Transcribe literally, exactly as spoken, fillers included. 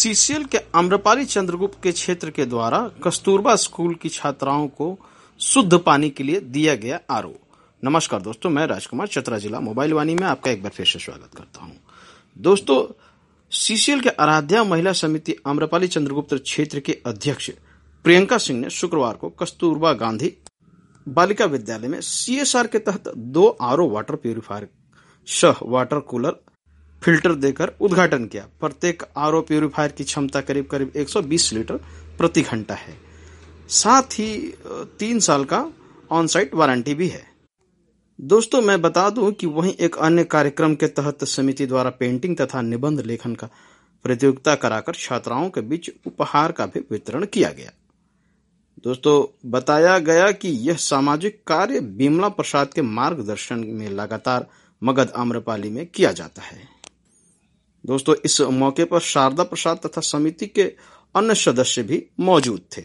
CCL के आम्रपाली चंद्रगुप्त के क्षेत्र के द्वारा कस्तूरबा स्कूल की छात्राओं को शुद्ध पानी के लिए दिया गया आरओ। नमस्कार दोस्तों, मैं राजकुमार चतरा जिला मोबाइल वाणी में आपका एक बार फिर से स्वागत करता हूं। दोस्तों, सीसीएल के आराध्या महिला समिति आम्रपाली चंद्रगुप्त क्षेत्र के अध्यक्ष प्रियंका सिंह ने शुक्रवार को कस्तूरबा गांधी बालिका विद्यालय में सीएसआर के तहत दो आरओ वाटर प्यूरिफायर सह वाटर कूलर फिल्टर देकर उद्घाटन किया। प्रत्येक आरओ प्यूरिफायर की क्षमता करीब करीब एक सौ बीस लीटर प्रति घंटा है। साथ ही तीन साल का ऑन साइट वारंटी भी है। दोस्तों, मैं बता दूं कि वहीं एक अन्य कार्यक्रम के तहत समिति द्वारा पेंटिंग तथा निबंध लेखन का प्रतियोगिता कराकर छात्राओं के बीच उपहार का भी वितरण किया गया। दोस्तों, बताया गया कि यह सामाजिक कार्य बिमला प्रसाद के मार्गदर्शन में लगातार मगध आम्रपाली में किया जाता है। दोस्तों, इस मौके पर शारदा प्रसाद तथा समिति के अन्य सदस्य भी मौजूद थे।